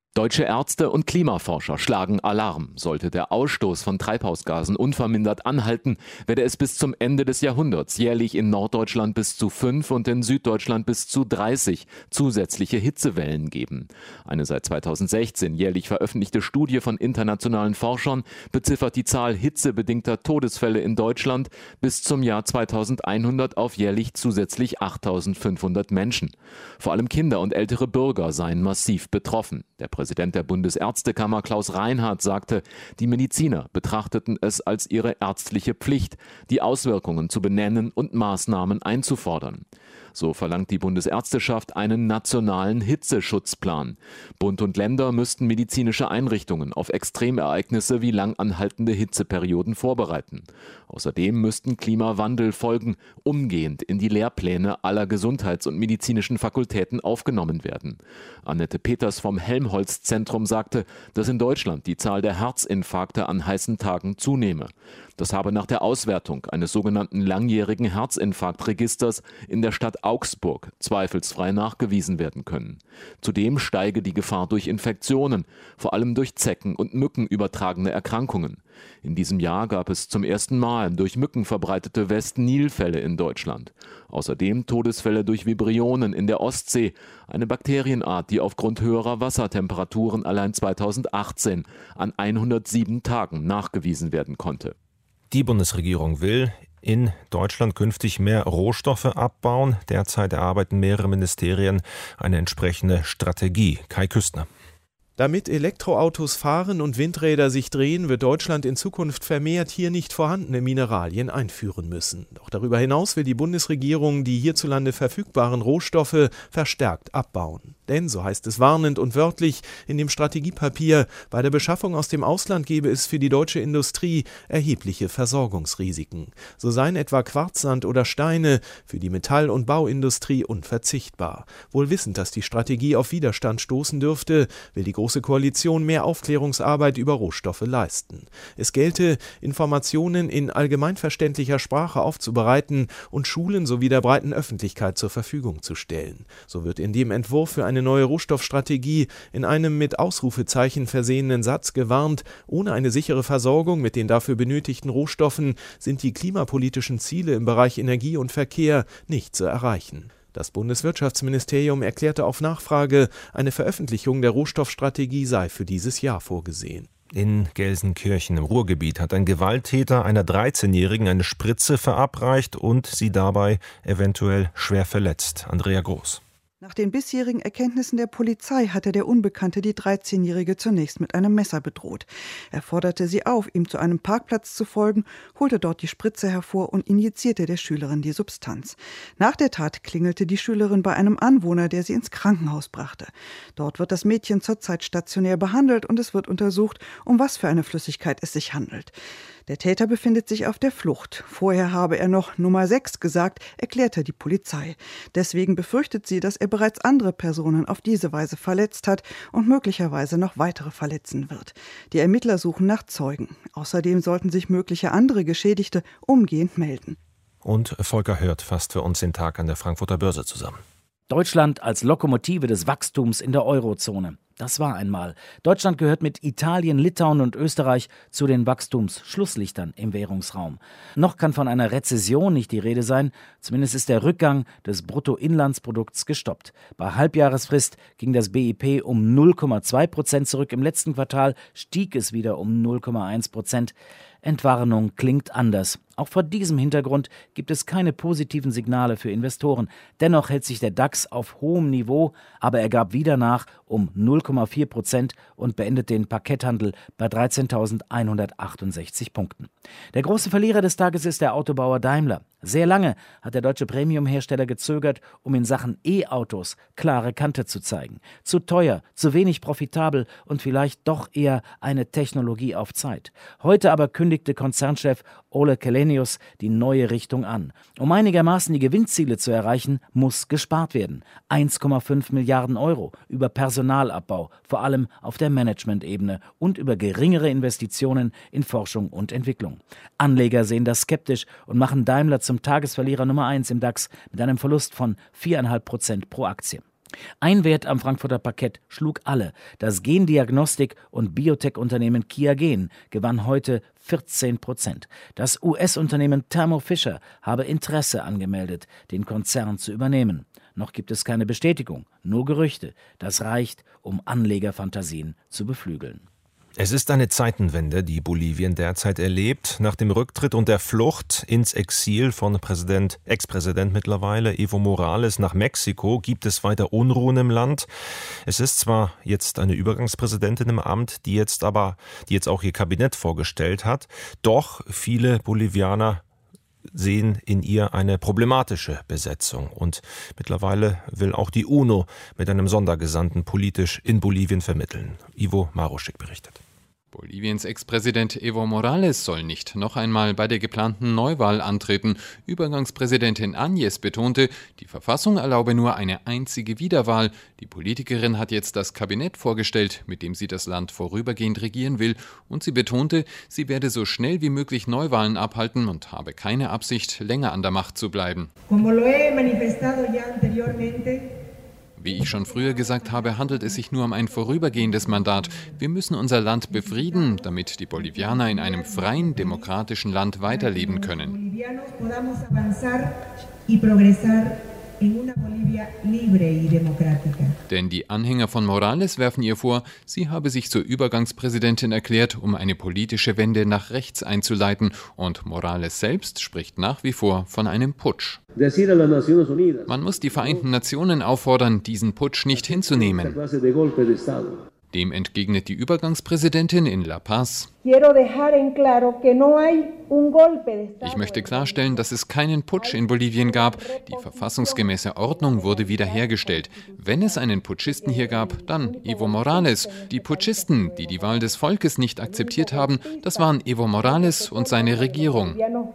Deutsche Ärzte und Klimaforscher schlagen Alarm. Sollte der Ausstoß von Treibhausgasen unvermindert anhalten, werde es bis zum Ende des Jahrhunderts jährlich in Norddeutschland bis zu fünf und in Süddeutschland bis zu dreißig zusätzliche Hitzewellen geben. Eine seit zweitausendsechzehn jährlich veröffentlichte Studie von internationalen Forschern beziffert die Zahl hitzebedingter Todesfälle in Deutschland bis zum Jahr zweitausendeinhundert auf jährlich zusätzlich achttausendfünfhundert Menschen. Vor allem Kinder und ältere Bürger seien massiv betroffen. Der Präsident der Bundesärztekammer Klaus Reinhardt sagte, die Mediziner betrachteten es als ihre ärztliche Pflicht, die Auswirkungen zu benennen und Maßnahmen einzufordern. So verlangt die Bundesärzteschaft einen nationalen Hitzeschutzplan. Bund und Länder müssten medizinische Einrichtungen auf Extremereignisse wie langanhaltende Hitzeperioden vorbereiten. Außerdem müssten Klimawandelfolgen umgehend in die Lehrpläne aller Gesundheits- und medizinischen Fakultäten aufgenommen werden. Annette Peters vom Helmholtz-Zentrum sagte, dass in Deutschland die Zahl der Herzinfarkte an heißen Tagen zunehme. Das habe nach der Auswertung eines sogenannten langjährigen Herzinfarktregisters in der Stadt Augsburg zweifelsfrei nachgewiesen werden können. Zudem steige die Gefahr durch Infektionen, vor allem durch Zecken und Mücken übertragene Erkrankungen. In diesem Jahr gab es zum ersten Mal durch Mücken verbreitete West-Nil-Fälle in Deutschland. Außerdem Todesfälle durch Vibrionen in der Ostsee, eine Bakterienart, die aufgrund höherer Wassertemperaturen allein zweitausendachtzehn an hundertsieben Tagen nachgewiesen werden konnte. Die Bundesregierung will in Deutschland künftig mehr Rohstoffe abbauen. Derzeit erarbeiten mehrere Ministerien eine entsprechende Strategie. Kai Küstner. Damit Elektroautos fahren und Windräder sich drehen, wird Deutschland in Zukunft vermehrt hier nicht vorhandene Mineralien einführen müssen. Doch darüber hinaus will die Bundesregierung die hierzulande verfügbaren Rohstoffe verstärkt abbauen. Denn, so heißt es warnend und wörtlich in dem Strategiepapier, bei der Beschaffung aus dem Ausland gebe es für die deutsche Industrie erhebliche Versorgungsrisiken. So seien etwa Quarzsand oder Steine für die Metall- und Bauindustrie unverzichtbar. Wohl wissend, dass die Strategie auf Widerstand stoßen dürfte, will die Große Koalition mehr Aufklärungsarbeit über Rohstoffe leisten. Es gelte, Informationen in allgemeinverständlicher Sprache aufzubereiten und Schulen sowie der breiten Öffentlichkeit zur Verfügung zu stellen. So wird in dem Entwurf für eine neue Rohstoffstrategie in einem mit Ausrufezeichen versehenen Satz gewarnt, ohne eine sichere Versorgung mit den dafür benötigten Rohstoffen sind die klimapolitischen Ziele im Bereich Energie und Verkehr nicht zu erreichen. Das Bundeswirtschaftsministerium erklärte auf Nachfrage, eine Veröffentlichung der Rohstoffstrategie sei für dieses Jahr vorgesehen. In Gelsenkirchen im Ruhrgebiet hat ein Gewalttäter einer dreizehnjährigen eine Spritze verabreicht und sie dabei eventuell schwer verletzt. Andrea Groß. Nach den bisherigen Erkenntnissen der Polizei hatte der Unbekannte die dreizehnjährige zunächst mit einem Messer bedroht. Er forderte sie auf, ihm zu einem Parkplatz zu folgen, holte dort die Spritze hervor und injizierte der Schülerin die Substanz. Nach der Tat klingelte die Schülerin bei einem Anwohner, der sie ins Krankenhaus brachte. Dort wird das Mädchen zurzeit stationär behandelt und es wird untersucht, um was für eine Flüssigkeit es sich handelt. Der Täter befindet sich auf der Flucht. Vorher habe er noch Nummer sechs gesagt, erklärte die Polizei. Deswegen befürchtet sie, dass er bereits andere Personen auf diese Weise verletzt hat und möglicherweise noch weitere verletzen wird. Die Ermittler suchen nach Zeugen. Außerdem sollten sich mögliche andere Geschädigte umgehend melden. Und Volker Hört fasst für uns den Tag an der Frankfurter Börse zusammen. Deutschland als Lokomotive des Wachstums in der Eurozone. Das war einmal. Deutschland gehört mit Italien, Litauen und Österreich zu den Wachstumsschlusslichtern im Währungsraum. Noch kann von einer Rezession nicht die Rede sein. Zumindest ist der Rückgang des Bruttoinlandsprodukts gestoppt. Bei Halbjahresfrist ging das B I P um null Komma zwei Prozent zurück. Im letzten Quartal stieg es wieder um null Komma eins Prozent. Entwarnung klingt anders. Auch vor diesem Hintergrund gibt es keine positiven Signale für Investoren. Dennoch hält sich der DAX auf hohem Niveau, aber er gab wieder nach um null Komma vier Prozent und beendet den Parketthandel bei dreizehntausendeinhundertachtundsechzig Punkten. Der große Verlierer des Tages ist der Autobauer Daimler. Sehr lange hat der deutsche Premium-Hersteller gezögert, um in Sachen E-Autos klare Kante zu zeigen. Zu teuer, zu wenig profitabel und vielleicht doch eher eine Technologie auf Zeit. Heute aber kündigte Konzernchef Ole Källenius die neue Richtung an. Um einigermaßen die Gewinnziele zu erreichen, muss gespart werden. eins Komma fünf Milliarden Euro über Personalabbau, vor allem auf der Management-Ebene und über geringere Investitionen in Forschung und Entwicklung. Anleger sehen das skeptisch und machen Daimler zum Tagesverlierer Nummer eins im DAX mit einem Verlust von vier Komma fünf Prozent pro Aktie. Ein Wert am Frankfurter Parkett schlug alle. Das Gendiagnostik- und Biotech-Unternehmen QIAGEN gewann heute vierzehn Prozent. Das U S-Unternehmen Thermo Fisher habe Interesse angemeldet, den Konzern zu übernehmen. Noch gibt es keine Bestätigung, nur Gerüchte. Das reicht, um Anlegerfantasien zu beflügeln. Es ist eine Zeitenwende, die Bolivien derzeit erlebt. Nach dem Rücktritt und der Flucht ins Exil von Präsident, Ex-Präsident mittlerweile Evo Morales nach Mexiko gibt es weiter Unruhen im Land. Es ist zwar jetzt eine Übergangspräsidentin im Amt, die jetzt aber, die jetzt auch ihr Kabinett vorgestellt hat, doch viele Bolivianer sehen in ihr eine problematische Besetzung. Und mittlerweile will auch die UNO mit einem Sondergesandten politisch in Bolivien vermitteln. Ivo Maruschik berichtet. Boliviens Ex-Präsident Evo Morales soll nicht noch einmal bei der geplanten Neuwahl antreten. Übergangspräsidentin Áñez betonte, die Verfassung erlaube nur eine einzige Wiederwahl. Die Politikerin hat jetzt das Kabinett vorgestellt, mit dem sie das Land vorübergehend regieren will. Und sie betonte, sie werde so schnell wie möglich Neuwahlen abhalten und habe keine Absicht, länger an der Macht zu bleiben. Como lo he manifestado ya anteriormente. Wie ich schon früher gesagt habe, handelt es sich nur um ein vorübergehendes Mandat. Wir müssen unser Land befrieden, damit die Bolivianer in einem freien, demokratischen Land weiterleben können. Denn die Anhänger von Morales werfen ihr vor, sie habe sich zur Übergangspräsidentin erklärt, um eine politische Wende nach rechts einzuleiten. Und Morales selbst spricht nach wie vor von einem Putsch. Man muss die Vereinten Nationen auffordern, diesen Putsch nicht hinzunehmen. Dem entgegnet die Übergangspräsidentin in La Paz: Ich möchte klarstellen, dass es keinen Putsch in Bolivien gab. Die verfassungsgemäße Ordnung wurde wiederhergestellt. Wenn es einen Putschisten hier gab, dann Evo Morales. Die Putschisten, die die Wahl des Volkes nicht akzeptiert haben, das waren Evo Morales und seine Regierung.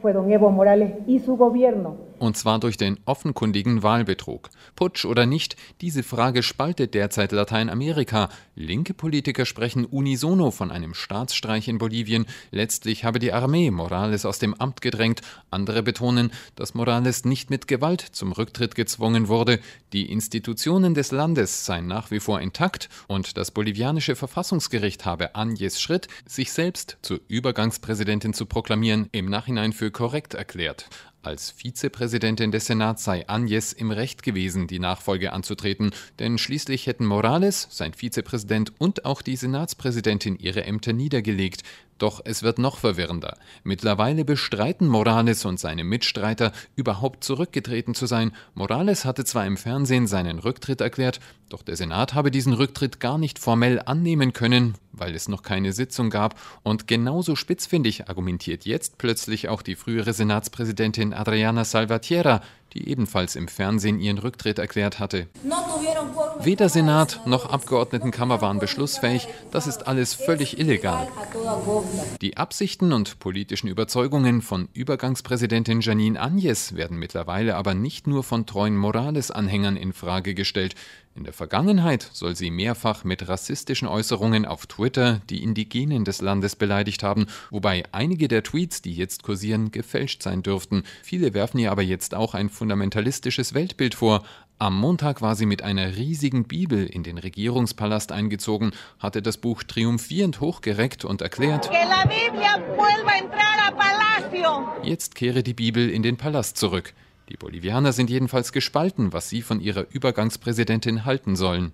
Und zwar durch den offenkundigen Wahlbetrug. Putsch oder nicht, diese Frage spaltet derzeit Lateinamerika. Linke Politiker sprechen unisono von einem Staatsstreich in Bolivien. Letztlich habe die Armee Morales aus dem Amt gedrängt. Andere betonen, dass Morales nicht mit Gewalt zum Rücktritt gezwungen wurde. Die Institutionen des Landes seien nach wie vor intakt und das bolivianische Verfassungsgericht habe Áñez Schritt, sich selbst zur Übergangspräsidentin zu proklamieren, im Nachhinein für korrekt erklärt. Als Vizepräsidentin des Senats sei Áñez im Recht gewesen, die Nachfolge anzutreten, denn schließlich hätten Morales, sein Vizepräsident und auch die Senatspräsidentin ihre Ämter niedergelegt. Doch es wird noch verwirrender. Mittlerweile bestreiten Morales und seine Mitstreiter, überhaupt zurückgetreten zu sein. Morales hatte zwar im Fernsehen seinen Rücktritt erklärt, doch der Senat habe diesen Rücktritt gar nicht formell annehmen können, weil es noch keine Sitzung gab. Und genauso spitzfindig argumentiert jetzt plötzlich auch die frühere Senatspräsidentin Adriana Salvatierra, die ebenfalls im Fernsehen ihren Rücktritt erklärt hatte. Weder Senat noch Abgeordnetenkammer waren beschlussfähig, das ist alles völlig illegal. Die Absichten und politischen Überzeugungen von Übergangspräsidentin Jeanine Áñez werden mittlerweile aber nicht nur von treuen Morales-Anhängern in Frage gestellt. In der Vergangenheit soll sie mehrfach mit rassistischen Äußerungen auf Twitter die Indigenen des Landes beleidigt haben, wobei einige der Tweets, die jetzt kursieren, gefälscht sein dürften. Viele werfen ihr aber jetzt auch ein fundamentalistisches Weltbild vor. Am Montag war sie mit einer riesigen Bibel in den Regierungspalast eingezogen, hatte das Buch triumphierend hochgereckt und erklärt: Jetzt kehre die Bibel in den Palast zurück. Die Bolivianer sind jedenfalls gespalten, was sie von ihrer Übergangspräsidentin halten sollen.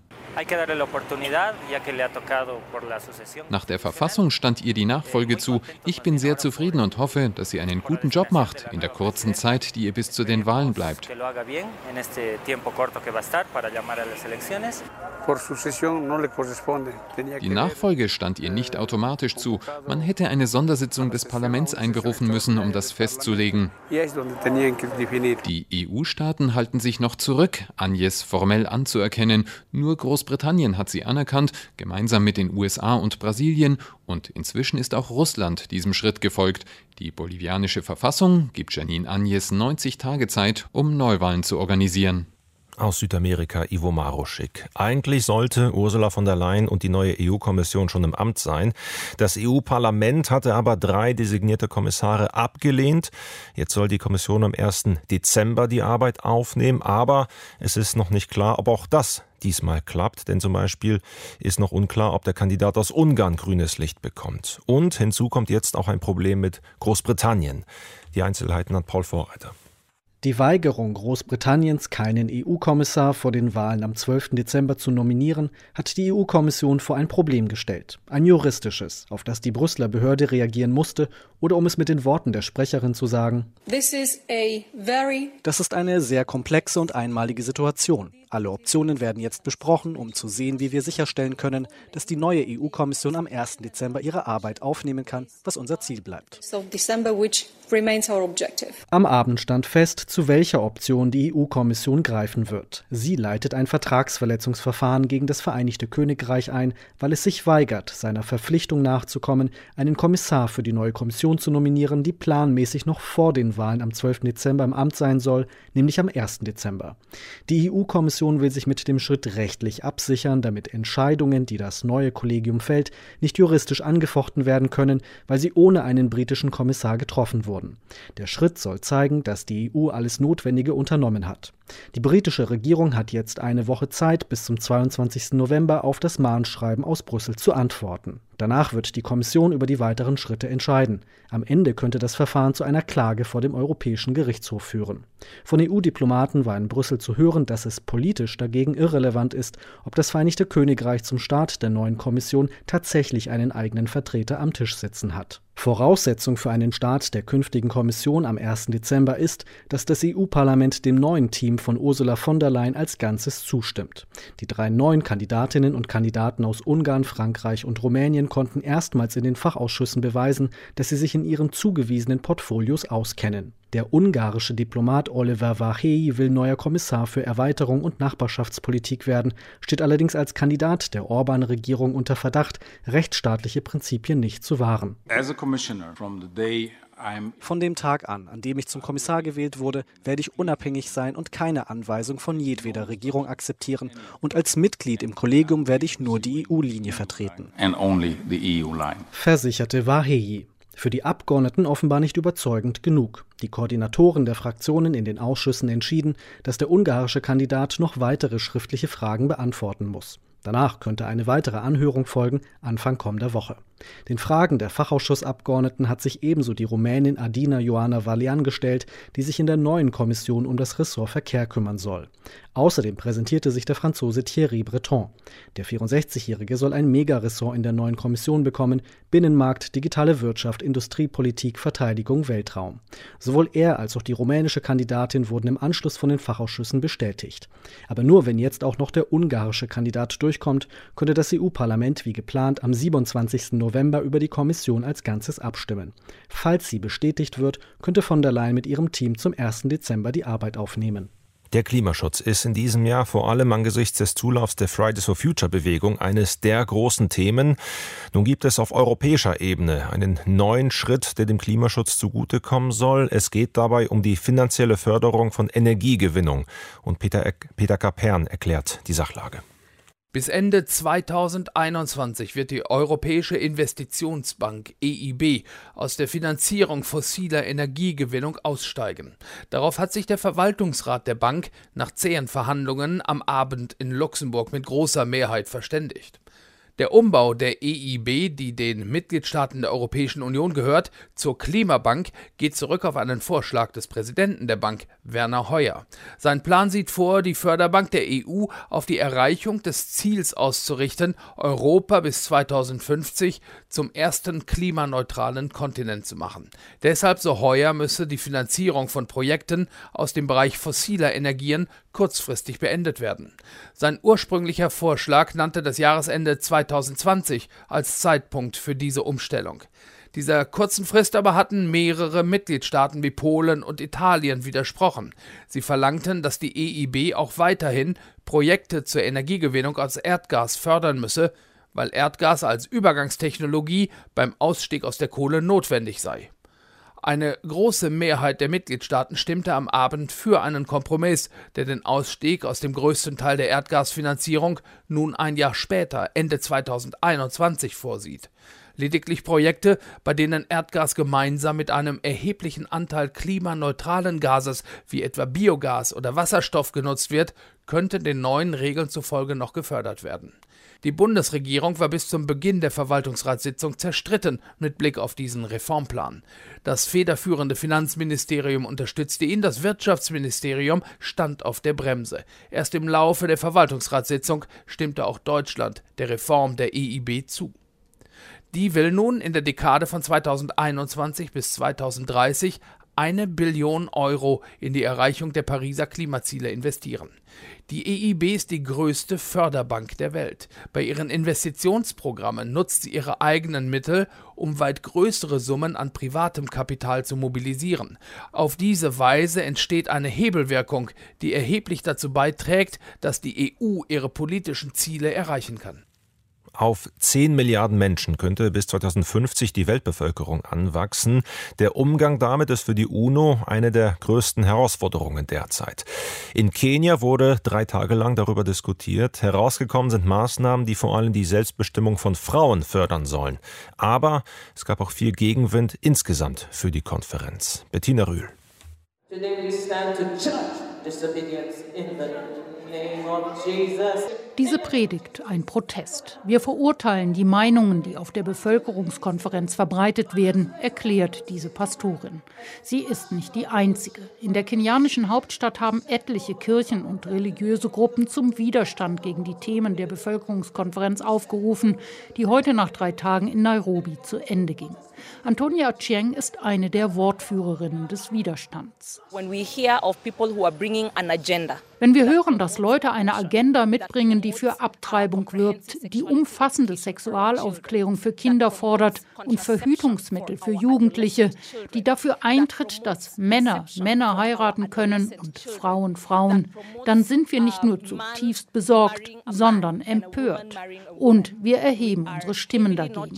Nach der Verfassung stand ihr die Nachfolge zu. Ich bin sehr zufrieden und hoffe, dass sie einen guten Job macht in der kurzen Zeit, die ihr bis zu den Wahlen bleibt. Die Nachfolge stand ihr nicht automatisch zu. Man hätte eine Sondersitzung des Parlaments einberufen müssen, um das festzulegen. Die E U-Staaten halten sich noch zurück, Áñez formell anzuerkennen. Nur Großbritannien hat sie anerkannt, gemeinsam mit den U S A und Brasilien. Und inzwischen ist auch Russland diesem Schritt gefolgt. Die bolivianische Verfassung gibt Jeanine Áñez neunzig Tage Zeit, um Neuwahlen zu organisieren. Aus Südamerika Ivo Maruschik. Eigentlich sollte Ursula von der Leyen und die neue E U-Kommission schon im Amt sein. Das E U-Parlament hatte aber drei designierte Kommissare abgelehnt. Jetzt soll die Kommission am ersten Dezember die Arbeit aufnehmen. Aber es ist noch nicht klar, ob auch das diesmal klappt. Denn zum Beispiel ist noch unklar, ob der Kandidat aus Ungarn grünes Licht bekommt. Und hinzu kommt jetzt auch ein Problem mit Großbritannien. Die Einzelheiten hat Paul Vorreiter. Die Weigerung Großbritanniens, keinen E U-Kommissar vor den Wahlen am zwölften Dezember zu nominieren, hat die E U-Kommission vor ein Problem gestellt. Ein juristisches, auf das die Brüsseler Behörde reagieren musste, oder um es mit den Worten der Sprecherin zu sagen: This is a very Das ist eine sehr komplexe und einmalige Situation. Alle Optionen werden jetzt besprochen, um zu sehen, wie wir sicherstellen können, dass die neue E U-Kommission am ersten Dezember ihre Arbeit aufnehmen kann, was unser Ziel bleibt. so December, which remains our objective. Am Abend stand fest, zu welcher Option die E U-Kommission greifen wird. Sie leitet ein Vertragsverletzungsverfahren gegen das Vereinigte Königreich ein, weil es sich weigert, seiner Verpflichtung nachzukommen, einen Kommissar für die neue Kommission zu nominieren, die planmäßig noch vor den Wahlen am zwölften Dezember im Amt sein soll, nämlich am ersten Dezember. Die E U-Kommission will sich mit dem Schritt rechtlich absichern, damit Entscheidungen, die das neue Kollegium fällt, nicht juristisch angefochten werden können, weil sie ohne einen britischen Kommissar getroffen wurden. Der Schritt soll zeigen, dass die E U alles Notwendige unternommen hat. Die britische Regierung hat jetzt eine Woche Zeit, bis zum zweiundzwanzigsten November auf das Mahnschreiben aus Brüssel zu antworten. Danach wird die Kommission über die weiteren Schritte entscheiden. Am Ende könnte das Verfahren zu einer Klage vor dem Europäischen Gerichtshof führen. Von E U-Diplomaten war in Brüssel zu hören, dass es politisch dagegen irrelevant ist, ob das Vereinigte Königreich zum Start der neuen Kommission tatsächlich einen eigenen Vertreter am Tisch sitzen hat. Voraussetzung für einen Start der künftigen Kommission am ersten Dezember ist, dass das E U-Parlament dem neuen Team von Ursula von der Leyen als Ganzes zustimmt. Die drei neuen Kandidatinnen und Kandidaten aus Ungarn, Frankreich und Rumänien konnten erstmals in den Fachausschüssen beweisen, dass sie sich in ihren zugewiesenen Portfolios auskennen. Der ungarische Diplomat Oliver Várhelyi will neuer Kommissar für Erweiterung und Nachbarschaftspolitik werden, steht allerdings als Kandidat der Orbán-Regierung unter Verdacht, rechtsstaatliche Prinzipien nicht zu wahren. Von dem Tag an, an dem ich zum Kommissar gewählt wurde, werde ich unabhängig sein und keine Anweisung von jedweder Regierung akzeptieren. Und als Mitglied im Kollegium werde ich nur die E U-Linie vertreten, versicherte Várhelyi. Für die Abgeordneten offenbar nicht überzeugend genug. Die Koordinatoren der Fraktionen in den Ausschüssen entschieden, dass der ungarische Kandidat noch weitere schriftliche Fragen beantworten muss. Danach könnte eine weitere Anhörung folgen, Anfang kommender Woche. Den Fragen der Fachausschussabgeordneten hat sich ebenso die Rumänin Adina Ioana Vălean gestellt, die sich in der neuen Kommission um das Ressort Verkehr kümmern soll. Außerdem präsentierte sich der Franzose Thierry Breton. Der vierundsechzigjährige soll ein Megaressort in der neuen Kommission bekommen: Binnenmarkt, digitale Wirtschaft, Industriepolitik, Verteidigung, Weltraum. Sowohl er als auch die rumänische Kandidatin wurden im Anschluss von den Fachausschüssen bestätigt. Aber nur wenn jetzt auch noch der ungarische Kandidat durchkommt, könnte das E U-Parlament wie geplant am siebenundzwanzigsten November über die Kommission als Ganzes abstimmen. Falls sie bestätigt wird, könnte von der Leyen mit ihrem Team zum ersten Dezember die Arbeit aufnehmen. Der Klimaschutz ist in diesem Jahr vor allem angesichts des Zulaufs der Fridays for Future Bewegung eines der großen Themen. Nun gibt es auf europäischer Ebene einen neuen Schritt, der dem Klimaschutz zugutekommen soll. Es geht dabei um die finanzielle Förderung von Energiegewinnung. Und Peter, Peter Kapern erklärt die Sachlage. Bis Ende zweitausendeinundzwanzig wird die Europäische Investitionsbank E I B aus der Finanzierung fossiler Energiegewinnung aussteigen. Darauf hat sich der Verwaltungsrat der Bank nach zähen Verhandlungen am Abend in Luxemburg mit großer Mehrheit verständigt. Der Umbau der E I B, die den Mitgliedstaaten der Europäischen Union gehört, zur Klimabank, geht zurück auf einen Vorschlag des Präsidenten der Bank, Werner Hoyer. Sein Plan sieht vor, die Förderbank der E U auf die Erreichung des Ziels auszurichten, Europa bis zweitausendfünfzig zum ersten klimaneutralen Kontinent zu machen. Deshalb, so Hoyer, müsse die Finanzierung von Projekten aus dem Bereich fossiler Energien kurzfristig beendet werden. Sein ursprünglicher Vorschlag nannte das Jahresende zweitausendzwanzig als Zeitpunkt für diese Umstellung. Dieser kurzen Frist aber hatten mehrere Mitgliedstaaten wie Polen und Italien widersprochen. Sie verlangten, dass die E I B auch weiterhin Projekte zur Energiegewinnung aus Erdgas fördern müsse, weil Erdgas als Übergangstechnologie beim Ausstieg aus der Kohle notwendig sei. Eine große Mehrheit der Mitgliedstaaten stimmte am Abend für einen Kompromiss, der den Ausstieg aus dem größten Teil der Erdgasfinanzierung nun ein Jahr später, Ende zweitausendeinundzwanzig, vorsieht. Lediglich Projekte, bei denen Erdgas gemeinsam mit einem erheblichen Anteil klimaneutralen Gases wie etwa Biogas oder Wasserstoff genutzt wird, könnten den neuen Regeln zufolge noch gefördert werden. Die Bundesregierung war bis zum Beginn der Verwaltungsratssitzung zerstritten mit Blick auf diesen Reformplan. Das federführende Finanzministerium unterstützte ihn, das Wirtschaftsministerium stand auf der Bremse. Erst im Laufe der Verwaltungsratssitzung stimmte auch Deutschland der Reform der E I B zu. Die will nun in der Dekade von zweitausendeinundzwanzig bis zweitausenddreißig eine Billion Euro in die Erreichung der Pariser Klimaziele investieren. Die E I B ist die größte Förderbank der Welt. Bei ihren Investitionsprogrammen nutzt sie ihre eigenen Mittel, um weit größere Summen an privatem Kapital zu mobilisieren. Auf diese Weise entsteht eine Hebelwirkung, die erheblich dazu beiträgt, dass die E U ihre politischen Ziele erreichen kann. Auf zehn Milliarden Menschen könnte bis zweitausendfünfzig die Weltbevölkerung anwachsen. Der Umgang damit ist für die UNO eine der größten Herausforderungen derzeit. In Kenia wurde drei Tage lang darüber diskutiert. Herausgekommen sind Maßnahmen, die vor allem die Selbstbestimmung von Frauen fördern sollen. Aber es gab auch viel Gegenwind insgesamt für die Konferenz. Bettina Rühl. Today we stand to judge disobedience in the name of Jesus. Diese Predigt, ein Protest. Wir verurteilen die Meinungen, die auf der Bevölkerungskonferenz verbreitet werden, erklärt diese Pastorin. Sie ist nicht die einzige. In der kenianischen Hauptstadt haben etliche Kirchen und religiöse Gruppen zum Widerstand gegen die Themen der Bevölkerungskonferenz aufgerufen, die heute nach drei Tagen in Nairobi zu Ende ging. Antonia Ochieng ist eine der Wortführerinnen des Widerstands. When we hear of people who are bringing an agenda. Wenn wir hören, dass Leute eine Agenda mitbringen, die für Abtreibung wirbt, die umfassende Sexualaufklärung für Kinder fordert und Verhütungsmittel für Jugendliche, die dafür eintritt, dass Männer Männer heiraten können und Frauen Frauen, dann sind wir nicht nur zutiefst besorgt, sondern empört. Und wir erheben unsere Stimmen dagegen.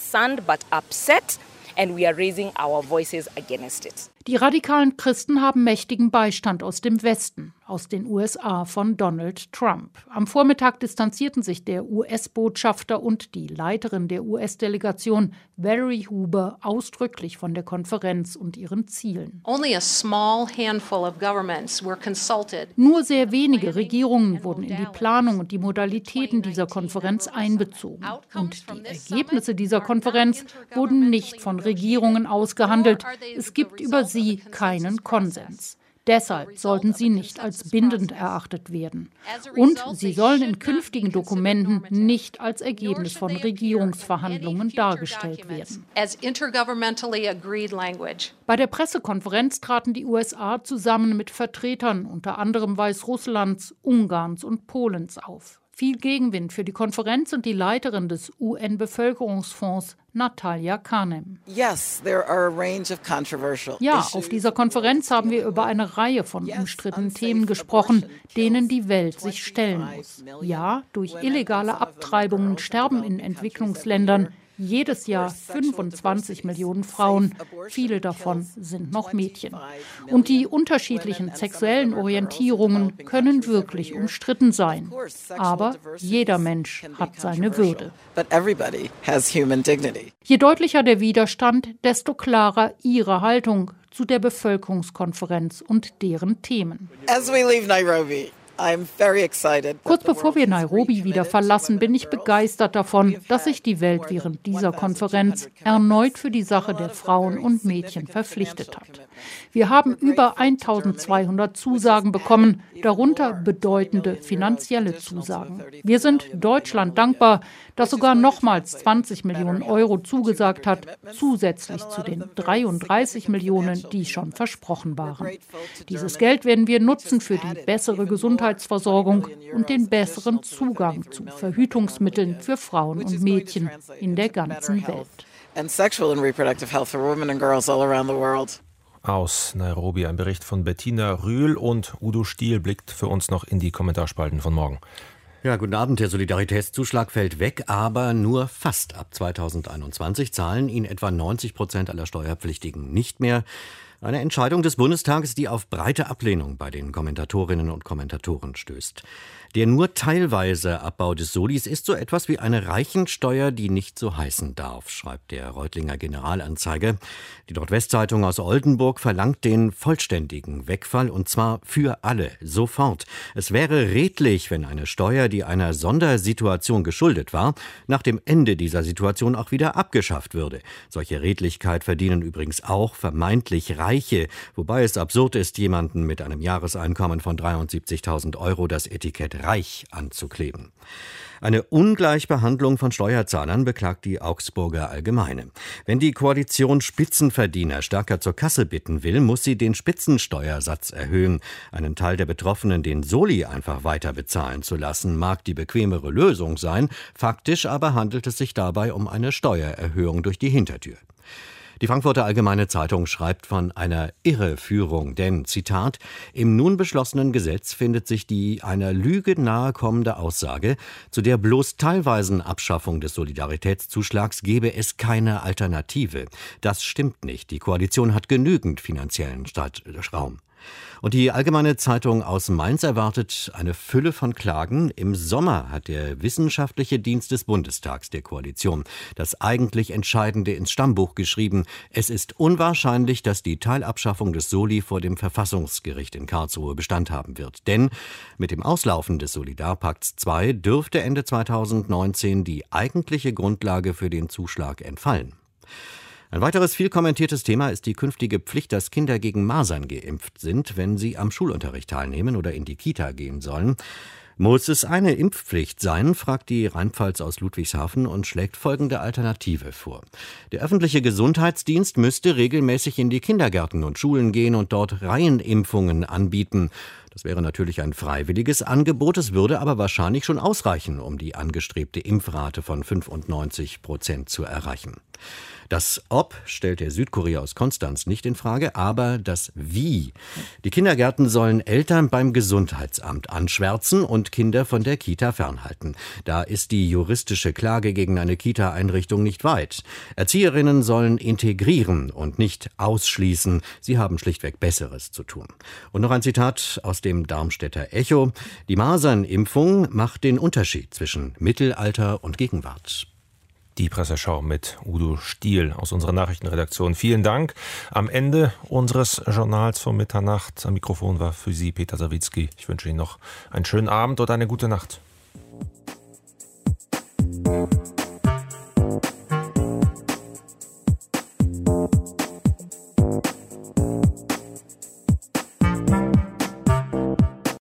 And we are raising our voices against it. Die radikalen Christen haben mächtigen Beistand aus dem Westen, aus den U S A von Donald Trump. Am Vormittag distanzierten sich der U S-Botschafter und die Leiterin der U S-Delegation, Valerie Huber, ausdrücklich von der Konferenz und ihren Zielen. Only a small handful of governments were consulted. Nur sehr wenige Regierungen wurden in die Planung und die Modalitäten dieser Konferenz einbezogen. Und die Ergebnisse dieser Konferenz wurden nicht von Regierungen ausgehandelt. Es gibt über sie keinen Konsens. Deshalb sollten sie nicht als bindend erachtet werden. Und sie sollen in künftigen Dokumenten nicht als Ergebnis von Regierungsverhandlungen dargestellt werden. Bei der Pressekonferenz traten die U S A zusammen mit Vertretern unter anderem Weißrusslands, Ungarns und Polens auf. Viel Gegenwind für die Konferenz und die Leiterin des U N-Bevölkerungsfonds, Natalia Kanem. Yes, there are a range of controversial Ja, auf dieser Konferenz haben wir über eine Reihe von umstrittenen Themen gesprochen, denen die Welt sich stellen muss. Ja, durch illegale Abtreibungen sterben in Entwicklungsländern jedes Jahr fünfundzwanzig Millionen Frauen, viele davon sind noch Mädchen. Und die unterschiedlichen sexuellen Orientierungen können wirklich umstritten sein. Aber jeder Mensch hat seine Würde. Je deutlicher der Widerstand, desto klarer ihre Haltung zu der Bevölkerungskonferenz und deren Themen. As we leave Nairobi. Kurz bevor wir Nairobi wieder verlassen, bin ich begeistert davon, dass sich die Welt während dieser Konferenz erneut für die Sache der Frauen und Mädchen verpflichtet hat. Wir haben über eintausendzweihundert Zusagen bekommen, darunter bedeutende finanzielle Zusagen. Wir sind Deutschland dankbar, das sogar nochmals zwanzig Millionen Euro zugesagt hat, zusätzlich zu den dreiunddreißig Millionen, die schon versprochen waren. Dieses Geld werden wir nutzen für die bessere Gesundheitsversorgung und den besseren Zugang zu Verhütungsmitteln für Frauen und Mädchen in der ganzen Welt. Aus Nairobi ein Bericht von Bettina Rühl und Udo Stiel blickt für uns noch in die Kommentarspalten von morgen. Ja, guten Abend. Der Solidaritätszuschlag fällt weg, aber nur fast. Ab zweitausendeinundzwanzig zahlen ihn etwa neunzig Prozent aller Steuerpflichtigen nicht mehr. Eine Entscheidung des Bundestages, die auf breite Ablehnung bei den Kommentatorinnen und Kommentatoren stößt. Der nur teilweise Abbau des Solis ist so etwas wie eine Reichensteuer, die nicht so heißen darf, schreibt der Reutlinger Generalanzeiger. Die Nordwestzeitung aus Oldenburg verlangt den vollständigen Wegfall, und zwar für alle, sofort. Es wäre redlich, wenn eine Steuer, die einer Sondersituation geschuldet war, nach dem Ende dieser Situation auch wieder abgeschafft würde. Solche Redlichkeit verdienen übrigens auch vermeintlich Reiche, wobei es absurd ist, jemanden mit einem Jahreseinkommen von dreiundsiebzigtausend Euro das Etikett reich anzukleben. Eine Ungleichbehandlung von Steuerzahlern beklagt die Augsburger Allgemeine. Wenn die Koalition Spitzenverdiener stärker zur Kasse bitten will, muss sie den Spitzensteuersatz erhöhen. Einen Teil der Betroffenen, den Soli einfach weiter bezahlen zu lassen, mag die bequemere Lösung sein. Faktisch aber handelt es sich dabei um eine Steuererhöhung durch die Hintertür. Die Frankfurter Allgemeine Zeitung schreibt von einer Irreführung, denn, Zitat, im nun beschlossenen Gesetz findet sich die einer Lüge nahekommende Aussage, zu der bloß teilweisen Abschaffung des Solidaritätszuschlags gebe es keine Alternative. Das stimmt nicht. Die Koalition hat genügend finanziellen Raum. Und die Allgemeine Zeitung aus Mainz erwartet eine Fülle von Klagen. Im Sommer hat der Wissenschaftliche Dienst des Bundestags der Koalition das eigentlich Entscheidende ins Stammbuch geschrieben. Es ist unwahrscheinlich, dass die Teilabschaffung des Soli vor dem Verfassungsgericht in Karlsruhe Bestand haben wird. Denn mit dem Auslaufen des Solidarpakts zwei dürfte Ende zweitausendneunzehn die eigentliche Grundlage für den Zuschlag entfallen. Ein weiteres viel kommentiertes Thema ist die künftige Pflicht, dass Kinder gegen Masern geimpft sind, wenn sie am Schulunterricht teilnehmen oder in die Kita gehen sollen. Muss es eine Impfpflicht sein, fragt die Rheinpfalz aus Ludwigshafen und schlägt folgende Alternative vor. Der öffentliche Gesundheitsdienst müsste regelmäßig in die Kindergärten und Schulen gehen und dort Reihenimpfungen anbieten. Das wäre natürlich ein freiwilliges Angebot, es würde aber wahrscheinlich schon ausreichen, um die angestrebte Impfrate von fünfundneunzig Prozent zu erreichen. Das Ob stellt der Südkurier aus Konstanz nicht in Frage, aber das Wie. Die Kindergärten sollen Eltern beim Gesundheitsamt anschwärzen und Kinder von der Kita fernhalten. Da ist die juristische Klage gegen eine Kita-Einrichtung nicht weit. Erzieherinnen sollen integrieren und nicht ausschließen. Sie haben schlichtweg Besseres zu tun. Und noch ein Zitat aus dem Darmstädter Echo. Die Masernimpfung macht den Unterschied zwischen Mittelalter und Gegenwart. Die Presseschau mit Udo Stiel aus unserer Nachrichtenredaktion. Vielen Dank. Am Ende unseres Journals von Mitternacht am Mikrofon war für Sie Peter Sawicki. Ich wünsche Ihnen noch einen schönen Abend und eine gute Nacht.